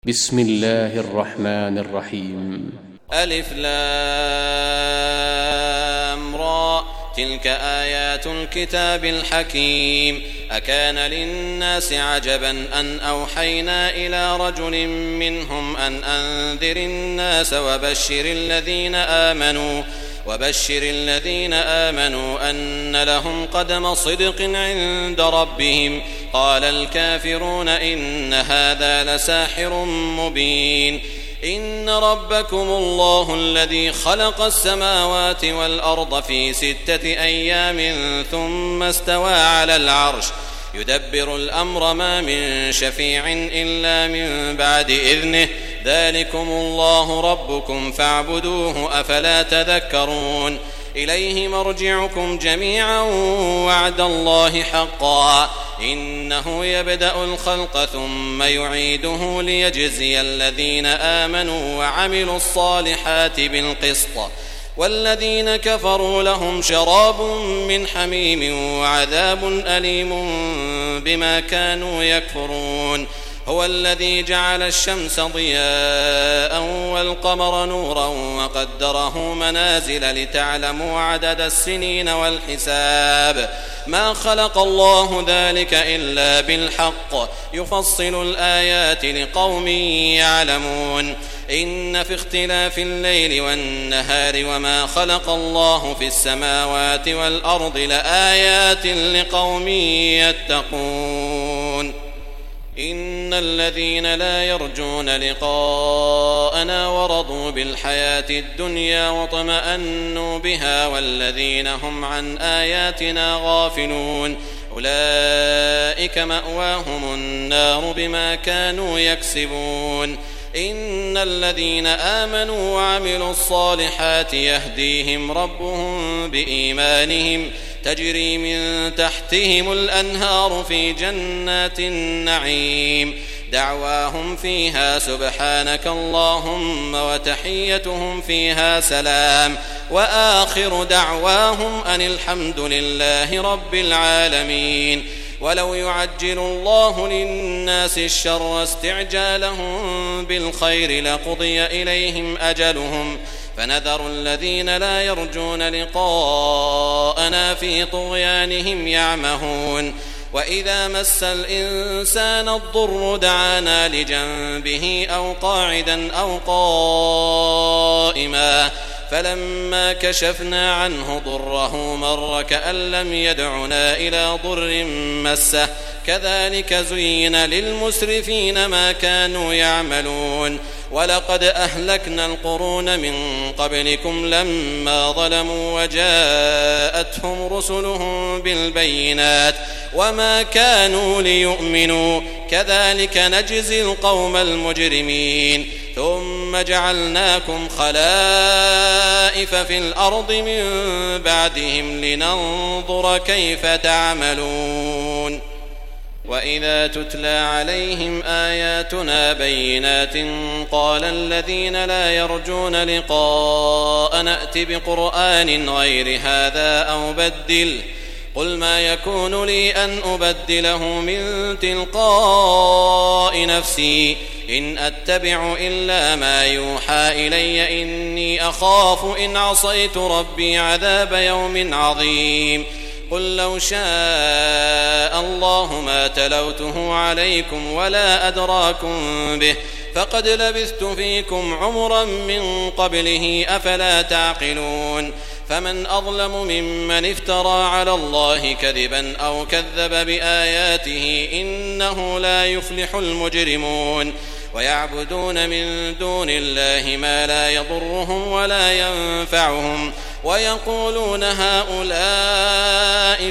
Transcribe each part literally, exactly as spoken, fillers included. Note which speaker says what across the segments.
Speaker 1: بسم الله الرحمن الرحيم.
Speaker 2: ألف لام را تلك آيات الكتاب الحكيم. أكان للناس عجبا أن أوحينا إلى رجل منهم أن أنذر الناس وبشر الذين آمنوا وبشر الذين آمنوا أن لهم قدم صدق عند ربهم. قال الكافرون إن هذا لساحر مبين. إن ربكم الله الذي خلق السماوات والأرض في ستة أيام ثم استوى على العرش يدبر الأمر ما من شفيع إلا من بعد إذنه ذلكم الله ربكم فاعبدوه أفلا تذكرون. إليه مرجعكم جميعا وعد الله حقا إنه يبدأ الخلق ثم يعيده ليجزي الذين آمنوا وعملوا الصالحات بالقسط والذين كفروا لهم شراب من حميم وعذاب أليم بما كانوا يكفرون. هو الذي جعل الشمس ضياء والقمر نورا وقدره منازل لتعلموا عدد السنين والحساب ما خلق الله ذلك إلا بالحق يفصل الآيات لقوم يعلمون. إن في اختلاف الليل والنهار وما خلق الله في السماوات والأرض لآيات لقوم يتقون. إن الذين لا يرجون لقاءنا ورضوا بالحياة الدنيا واطمأنوا بها والذين هم عن آياتنا غافلون أولئك مأواهم النار بما كانوا يكسبون. إن الذين آمنوا وعملوا الصالحات يهديهم ربهم بإيمانهم تجري من تحتهم الأنهار في جنات النعيم دعواهم فيها سبحانك اللهم وتحيتهم فيها سلام وآخر دعواهم أن الحمد لله رب العالمين. ولو يعجل الله للناس الشر استعجالهم بالخير لقضي إليهم أجلهم فنذر الذين لا يرجون لقاءنا في طغيانهم يعمهون. وإذا مس الإنسان الضر دعانا لجنبه أو قاعدا أو قائما فلما كشفنا عنه ضره مر كأن لم يدعنا إلى ضر مسه كذلك زين للمسرفين ما كانوا يعملون. ولقد أهلكنا القرون من قبلكم لما ظلموا وجاءتهم رسلهم بالبينات وما كانوا ليؤمنوا كذلك نجزي القوم المجرمين. ثم جعلناكم خلائف في الأرض من بعدهم لننظر كيف تعملون. وإذا تتلى عليهم آياتنا بينات قال الذين لا يرجون لقاء نأت بقرآن غير هذا أو بدل قل ما يكون لي أن أبدله من تلقاء نفسي إن أتبع إلا ما يوحى إلي إني أخاف إن عصيت ربي عذاب يوم عظيم. قل لو شاء الله ما تلوته عليكم ولا أدراكم به فقد لبثت فيكم عمرا من قبله أفلا تعقلون. فمن أظلم ممن افترى على الله كذبا أو كذب بآياته إنه لا يفلح المجرمون. ويعبدون من دون الله ما لا يضرهم ولا ينفعهم ويقولون هؤلاء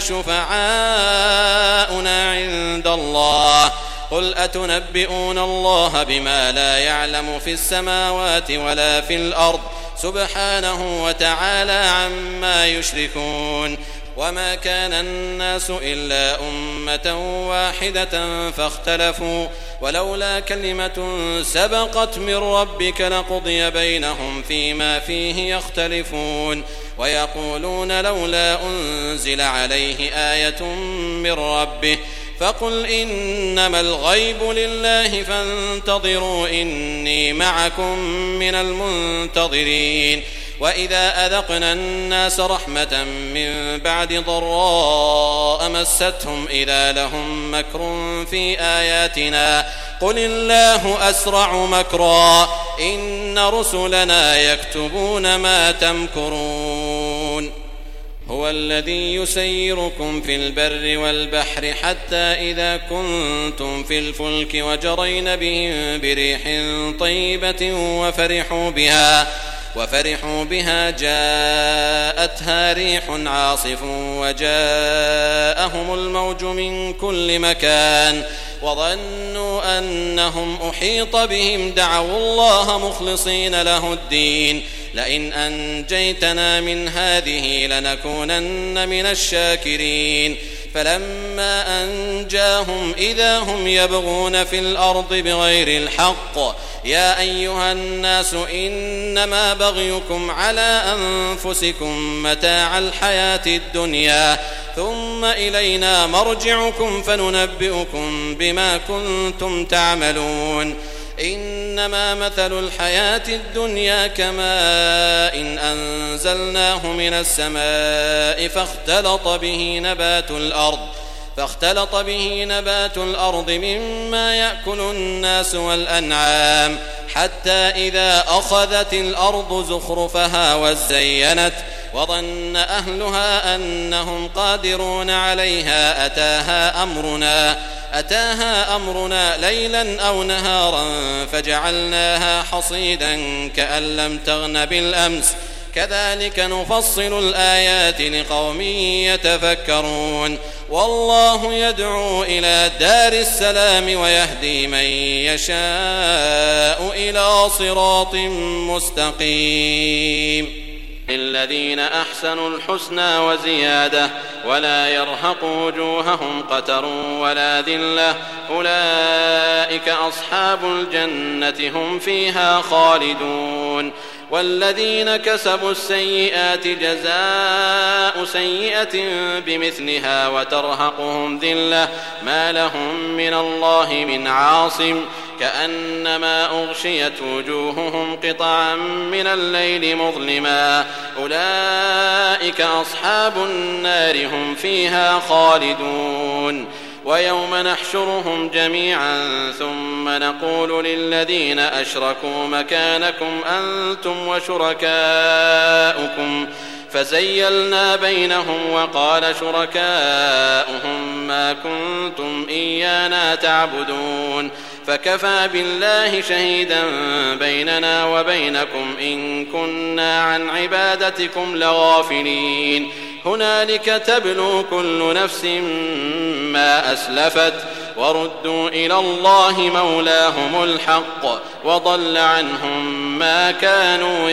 Speaker 2: شفعاؤنا عند الله قل أتنبئون الله بما لا يعلم في السماوات ولا في الأرض سبحانه وتعالى عما يشركون. وما كان الناس إلا أمة واحدة فاختلفوا ولولا كلمة سبقت من ربك لقضي بينهم فيما فيه يختلفون. ويقولون لولا أنزل عليه آية من ربه فقل إنما الغيب لله فانتظروا إني معكم من المنتظرين. وإذا أذقنا الناس رحمة من بعد ضراء مستهم إذا لهم مكر في آياتنا قل الله أسرع مكرا إن رسلنا يكتبون ما تمكرون. هو الذي يسيركم في البر والبحر حتى إذا كنتم في الفلك وجرين بهم بريح طيبة وفرحوا بها وفرحوا بها جاءتها ريح عاصف وجاءهم الموج من كل مكان وظنوا أنهم أحيط بهم دعوا الله مخلصين له الدين لئن أنجيتنا من هذه لنكونن من الشاكرين. فلما أنجاهم إذا هم يبغون في الأرض بغير الحق يا أيها الناس إنما بغيكم على أنفسكم متاع الحياة الدنيا ثم إلينا مرجعكم فننبئكم بما كنتم تعملون. إنما مثل الحياة الدنيا كماء إن أنزلناه من السماء فاختلط به نبات الأرض فاختلط به نبات الأرض مما يأكل الناس والأنعام حتى إذا أخذت الأرض زخرفها وزينت وظن أهلها أنهم قادرون عليها أتاها أمرنا أتاها أمرنا ليلا أو نهارا فجعلناها حصيدا كأن لم تغن بالأمس كذلك نفصل الآيات لقوم يتفكرون. والله يدعو إلى دار السلام ويهدي من يشاء إلى صراط مستقيم. للذين أحسنوا الحسنى وزيادة ولا يرهق وجوههم قتر ولا ذلة أولئك أصحاب الجنة هم فيها خالدون. والذين كسبوا السيئات جزاء سيئة بمثلها وترهقهم ذلة ما لهم من الله من عاصم كأنما أغشيت وجوههم قطعا من الليل مظلما أولئك أصحاب النار هم فيها خالدون. ويوم نحشرهم جميعا ثم نقول للذين أشركوا مكانكم أنتم وشركاؤكم فزيلنا بينهم وقال شركاؤهم ما كنتم إيانا تعبدون فكفى بالله شهيدا بيننا وبينكم إن كنا عن عبادتكم لغافلين. هنالك تبلو كل نفس ما أسلفت وردوا إلى الله مولاهم الحق وضل عنهم ما كانوا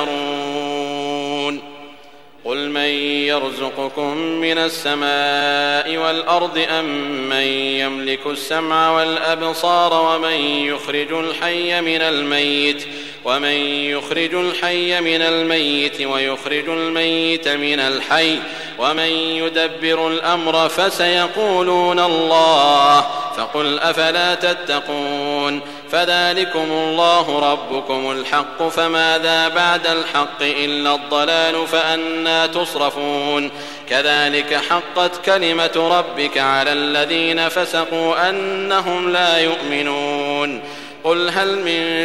Speaker 2: يفترون. قل من يرزقكم من السماء والأرض أم من يملك السمع والأبصار ومن يخرج الحي من الميت ومن يخرج الحي من الميت ويخرج الميت من الحي ومن يدبر الأمر فسيقولون الله فقل أفلا تتقون. فذلكم الله ربكم الحق فماذا بعد الحق إلا الضلال فأنى تصرفون. كذلك حقت كلمة ربك على الذين فسقوا أنهم لا يؤمنون. قل هل من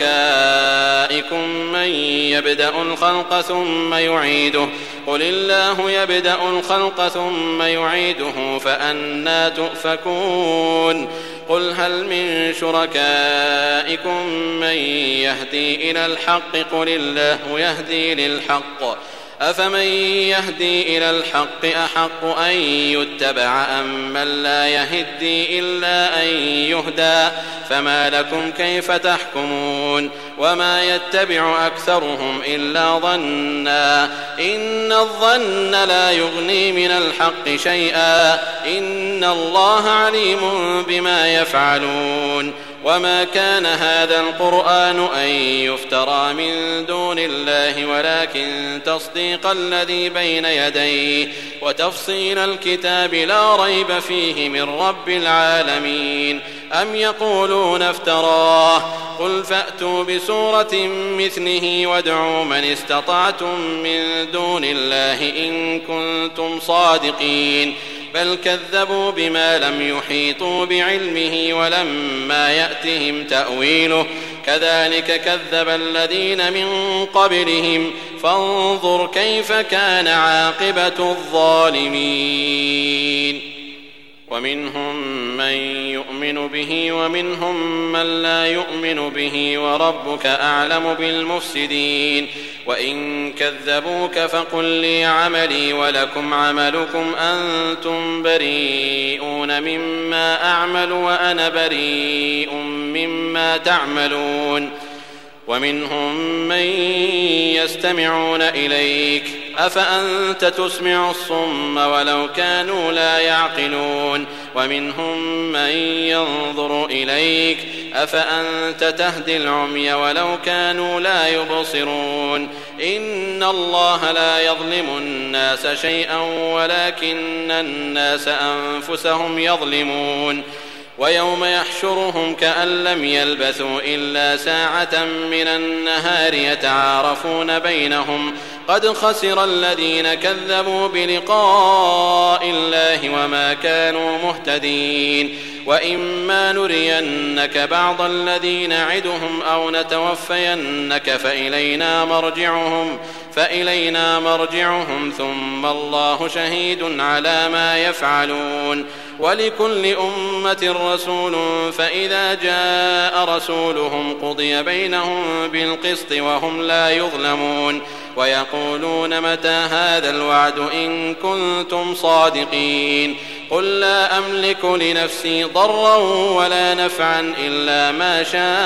Speaker 2: شركائكم من يبدأ الخلق ثم يعيده قل الله يبدأ الخلق ثم يعيده فأنى تؤفكون. قل هل من شركائكم من يهدي إلى الحق قل الله يهدي للحق أفمن يهدي إلى الحق أحق أن يتبع أم من لا يهدي إلا أن يهدى فما لكم كيف تحكمون. وما يتبع أكثرهم إلا ظنا إن الظن لا يغني من الحق شيئا إن الله عليم بما يفعلون. وما كان هذا القرآن أن يفترى من دون الله ولكن تصديق الذي بين يديه وتفصيل الكتاب لا ريب فيه من رب العالمين. أم يقولون افتراه قل فأتوا بسورة مثله وادعوا من استطعتم من دون الله إن كنتم صادقين بل كذبوا بما لم يحيطوا بعلمه ولما يأتهم تأويله كذلك كذب الذين من قبلهم فانظر كيف كان عاقبة الظالمين. ومنهم من يؤمن به ومنهم من لا يؤمن به وربك أعلم بالمفسدين. وإن كذبوك فقل لي عملي ولكم عملكم أنتم بريئون مما أعمل وأنا بريء مما تعملون. ومنهم من يستمعون إليك أفأنت تسمع الصم ولو كانوا لا يعقلون. ومنهم من ينظر إليك أفأنت تهدي العمي ولو كانوا لا يبصرون. إن الله لا يظلم الناس شيئا ولكن الناس أنفسهم يظلمون. ويوم يحشرهم كأن لم يلبثوا إلا ساعة من النهار يتعارفون بينهم قد خسر الذين كذبوا بلقاء الله وما كانوا مهتدين. وإما نرينك بعض الذي نعدهم أو نتوفينك فإلينا مرجعهم فإلينا مرجعهم ثم الله شهيد على ما يفعلون. ولكل أمة رسول فإذا جاء رسولهم قضي بينهم بالقسط وهم لا يظلمون. ويقولون متى هذا الوعد إن كنتم صادقين قل لا أملك لنفسي ضرا ولا نفعا إلا ما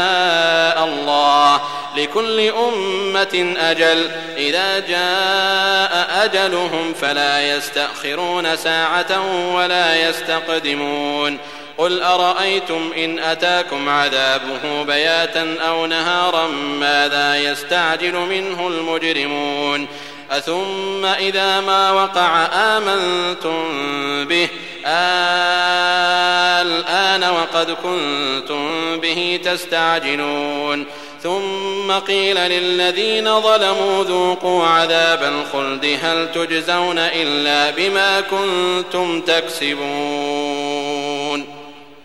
Speaker 2: شاء الله لكل أمة أجل إذا جاء أجلهم فلا يستأخرون ساعة ولا يستقدمون. قل أرأيتم إن أتاكم عذابه بياتا أو نهارا ماذا يستعجل منه المجرمون أثم إذا ما وقع آمنتم به الآن وقد كنتم به تستعجلون. ثم قيل للذين ظلموا ذوقوا عذاب الخلد هل تجزون إلا بما كنتم تكسبون.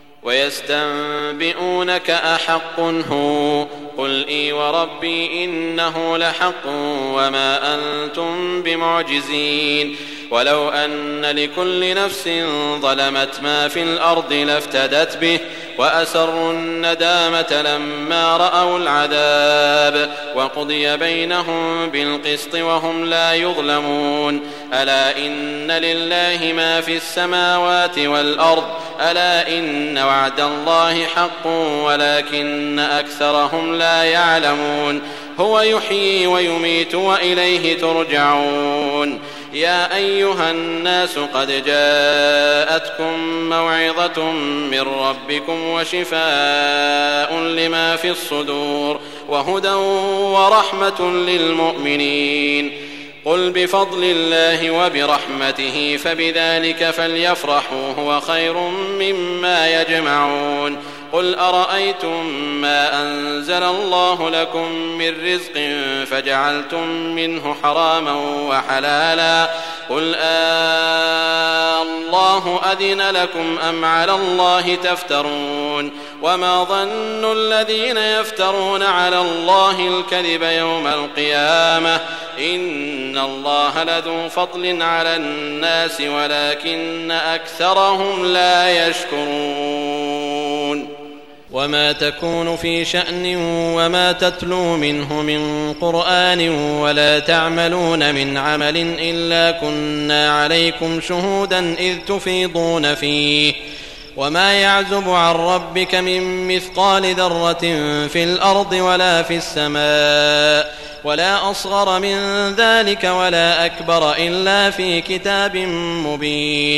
Speaker 2: ويستنبئونك أحق هو قل إي وربي إنه لحق وما أنتم بمعجزين. ولو أن لكل نفس ظلمت ما في الأرض لافتدت به وأسروا الندامة لما رأوا العذاب وقضي بينهم بالقسط وهم لا يظلمون. ألا إن لله ما في السماوات والأرض ألا إن وعد الله حق ولكن أكثرهم لا يعلمون. هو يحيي ويميت وإليه ترجعون. يا أيها الناس قد جاءتكم موعظة من ربكم وشفاء لما في الصدور وهدى ورحمة للمؤمنين. قل بفضل الله وبرحمته فبذلك فليفرحوا هو خير مما يجمعون. قل أرأيتم ما أنزل الله لكم من رزق فجعلتم منه حراما وحلالا قل آه الله أذن لكم أم على الله تفترون. وما ظن الذين يفترون على الله الكذب يوم القيامة إن الله لذو فضل على الناس ولكن أكثرهم لا يشكرون. وما تكون في شأن وما تتلو منه من قرآن ولا تعملون من عمل إلا كنا عليكم شهودا إذ تفيضون فيه وما يعزب عن ربك من مثقال ذرة في الأرض ولا في السماء ولا أصغر من ذلك ولا أكبر إلا في كتاب مبين.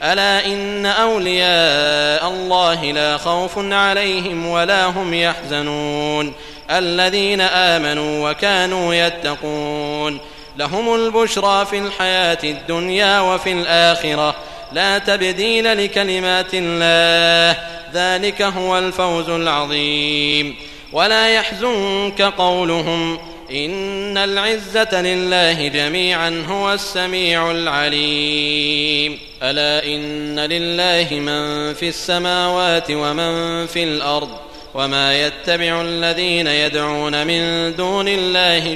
Speaker 2: ألا إن أولياء الله لا خوف عليهم ولا هم يحزنون الذين آمنوا وكانوا يتقون لهم البشرى في الحياة الدنيا وفي الآخرة لا تبديل لكلمات الله ذلك هو الفوز العظيم ولا يحزنك قولهم إن العزة لله جميعا هو السميع العليم ألا إن لله من في السماوات ومن في الأرض وما يتبع الذين يدعون من دون الله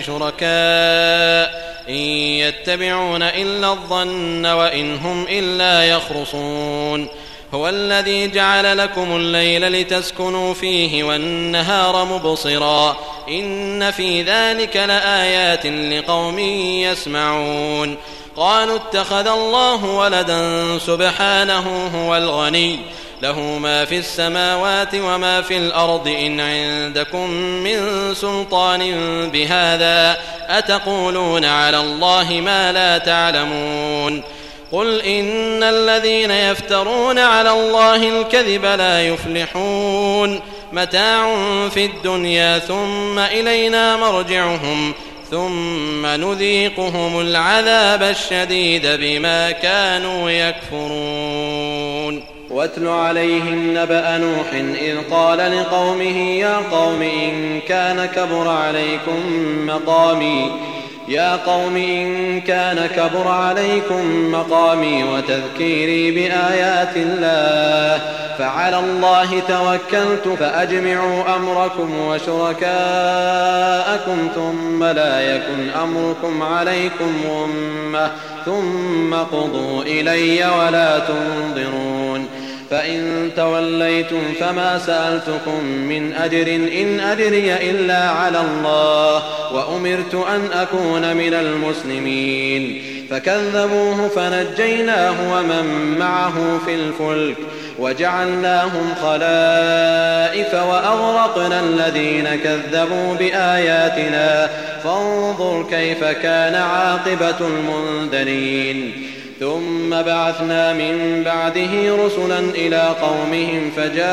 Speaker 2: شركاء إن يتبعون إلا الظن وإن هم إلا يخرصون هو الذي جعل لكم الليل لتسكنوا فيه والنهار مبصرا إن في ذلك لآيات لقوم يسمعون قالوا اتخذ الله ولدا سبحانه هو الغني له ما في السماوات وما في الأرض إن عندكم من سلطان بهذا أتقولون على الله ما لا تعلمون قل إن الذين يفترون على الله الكذب لا يفلحون متاع في الدنيا ثم إلينا مرجعهم ثم نذيقهم العذاب الشديد بما كانوا يكفرون
Speaker 3: واتل عليهم نبأ نوح إذ قال لقومه يا قوم إن كان كبر عليكم مقامي يا قوم إن كان كبر عليكم مقامي وتذكيري بآيات الله فعلى الله توكلت فأجمعوا أمركم وشركاءكم ثم لا يكن أمركم عليكم غمة ثم قضوا إلي ولا تنظرون فإن توليتم فما سألتكم من أجر إن أجري إلا على الله وأمرت أن أكون من المسلمين فكذبوه فنجيناه ومن معه في الفلك وجعلناهم خلائف وأغرقنا الذين كذبوا بآياتنا فانظر كيف كان عاقبة المنذرين ثم بعثنا من بعده رسلا إلى قومهم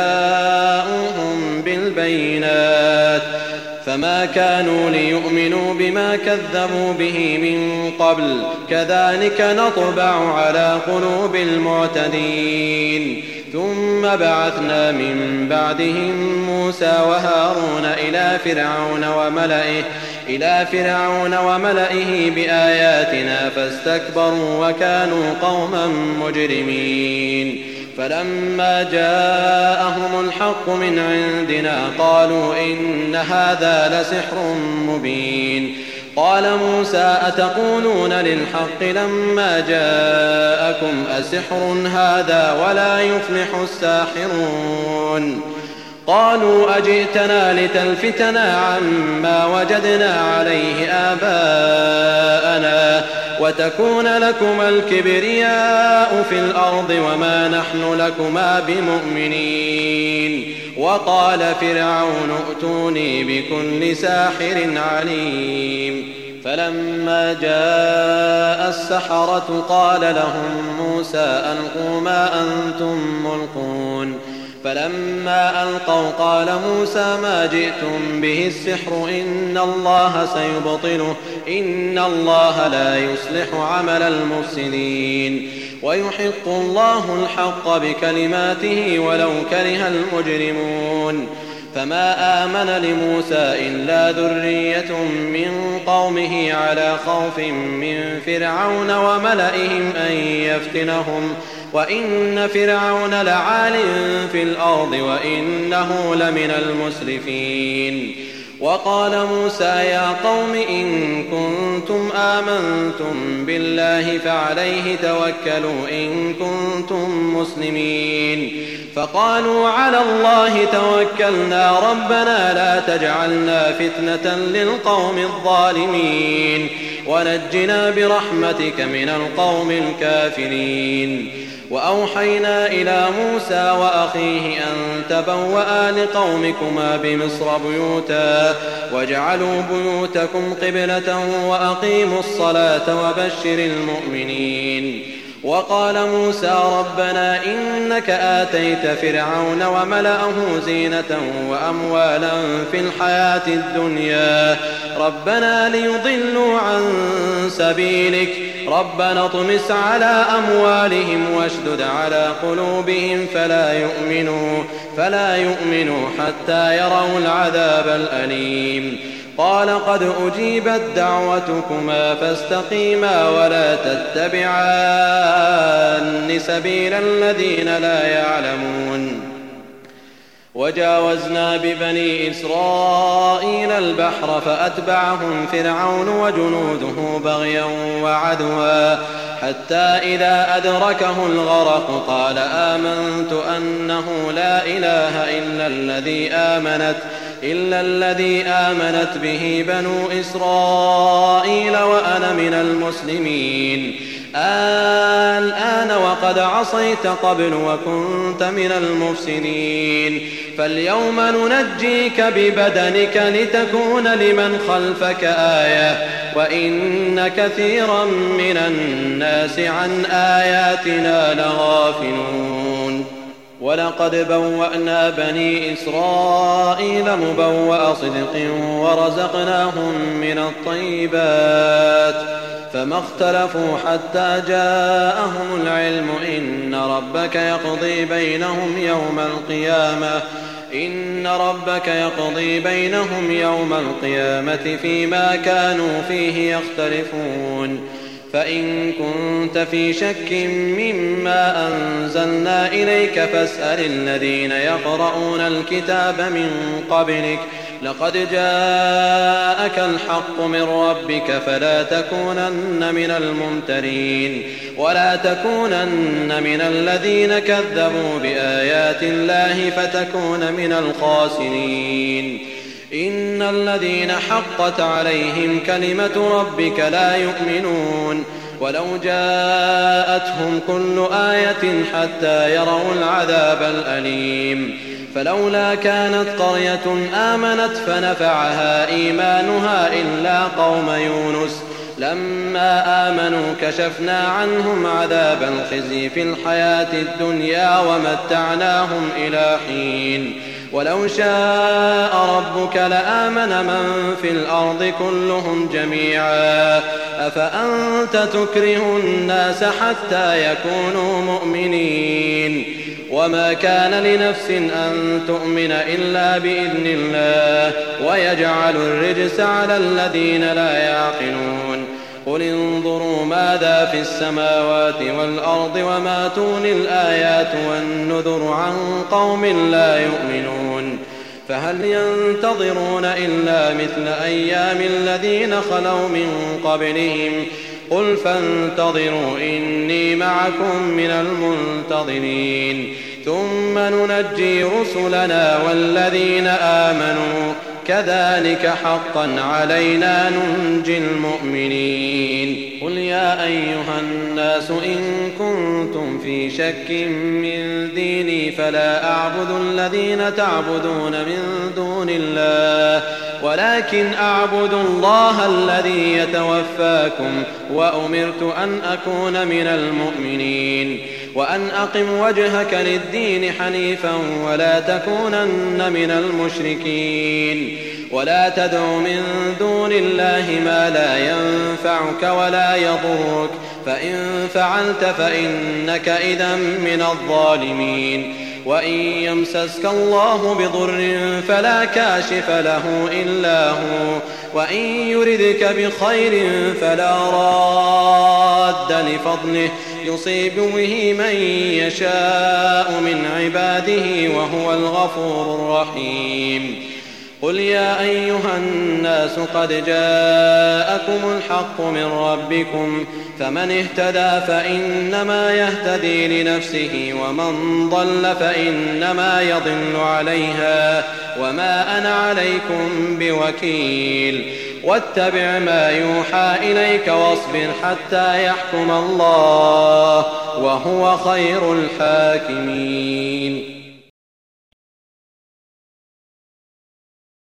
Speaker 3: فجاءوهم بالبينات فما كانوا ليؤمنوا بما كذبوا به من قبل كذلك نطبع على قلوب المعتدين ثم بعثنا من بعدهم موسى وهارون إلى فرعون وملئه إلى فرعون وملئه بآياتنا فاستكبروا وكانوا قوما مجرمين فلما جاءهم الحق من عندنا قالوا إن هذا لسحر مبين قال موسى أتقولون للحق لما جاءكم أسحر هذا ولا يفلح الساحرون قالوا أجئتنا لتلفتنا عما وجدنا عليه آباءنا وتكون لكما الكبرياء في الأرض وما نحن لكما بمؤمنين وقال فرعون ائتوني بكل ساحر عليم فلما جاء السحرة قال لهم موسى ألقوا ما أنتم ملقون فلما ألقوا قال موسى ما جئتم به السحر إن الله سيبطله إن الله لا يصلح عمل المفسدين ويحق الله الحق بكلماته ولو كره المجرمون فما آمن لموسى إلا ذرية من قومه على خوف من فرعون وملئهم أن يفتنهم وإن فرعون لعال في الأرض وإنه لمن المسرفين وقال موسى يا قوم إن كنتم آمنتم بالله فعليه توكلوا إن كنتم مسلمين فقالوا على الله توكلنا ربنا لا تجعلنا فتنة للقوم الظالمين ونجنا برحمتك من القوم الكافرين وأوحينا إلى موسى وأخيه أن تبوأ لقومكما بمصر بيوتا واجعلوا بيوتكم قبلة وأقيموا الصلاة وبشر المؤمنين وقال موسى ربنا إنك آتيت فرعون وملأه زينة وأموالا في الحياة الدنيا ربنا ليضلوا عن سبيلك ربنا اطمس على أموالهم واشدد على قلوبهم فلا يؤمنوا فلا يؤمنوا حتى يروا العذاب الأليم قال قد أجيبت دعوتكما فاستقيما ولا تتبعان سبيل الذين لا يعلمون وجاوزنا ببني إسرائيل البحر فأتبعهم فرعون وجنوده بغيا وعدوا حتى إذا أدركه الغرق قال آمنت أنه لا إله إلا الذي آمنت إلا الذي آمنت به بنو إسرائيل وأنا من المسلمين الآن وقد عصيت قبل وكنت من المفسدين فاليوم ننجيك ببدنك لتكون لمن خلفك آية وإن كثيرا من الناس عن آياتنا لغافلون ولقد بوأنا بني إسرائيل مبوأ صدق ورزقناهم من الطيبات فما اختلفوا حتى جاءهم العلم إن ربك يقضي بينهم يوم القيامة إن ربك يقضي بينهم يوم القيامة فيما كانوا فيه يختلفون فإن كنت في شك مما أنزلنا إليك فاسأل الذين يقرؤون الكتاب من قبلك لقد جاءك الحق من ربك فلا تكونن من الممترين ولا تكونن من الذين كذبوا بآيات الله فتكون من الخاسرين إن الذين حقت عليهم كلمة ربك لا يؤمنون ولو جاءتهم كل آية حتى يروا العذاب الأليم فلولا كانت قرية آمنت فنفعها إيمانها إلا قوم يونس لما آمنوا كشفنا عنهم عذاب الخزي في الحياة الدنيا ومتعناهم إلى حين ولو شاء ربك لآمن من في الأرض كلهم جميعا أفأنت تكره الناس حتى يكونوا مؤمنين وما كان لنفس أن تؤمن إلا بإذن الله ويجعل الرجس على الذين لا يعقلون قل انظروا ماذا في السماوات والأرض وما تغني الآيات والنذر عن قوم لا يؤمنون فهل ينتظرون إلا مثل أيام الذين خلوا من قبلهم قل فانتظروا إني معكم من المنتظرين ثم ننجي رسلنا والذين آمنوا كذلك حقا علينا ننجي المؤمنين قل يا أيها الناس إن كنتم في شك من ديني فلا أعبد الذين تعبدون من دون الله ولكن أعبد الله الذي يتوفاكم وأمرت أن أكون من المؤمنين وأن أقم وجهك للدين حنيفا ولا تكونن من المشركين ولا تدع من دون الله ما لا ينفعك ولا يضرك فإن فعلت فإنك إذا من الظالمين وإن يمسسك الله بضر فلا كاشف له إلا هو وإن يردك بخير فلا راد لفضله يصيب به من يشاء من عباده وهو الغفور الرحيم قل يا أيها الناس قد جاءكم الحق من ربكم فمن اهتدى فإنما يهتدي لنفسه ومن ضل فإنما يضل عليها وما أنا عليكم بوكيل واتبع ما يوحى إليك واصبر حتى يحكم الله وهو خير الحاكمين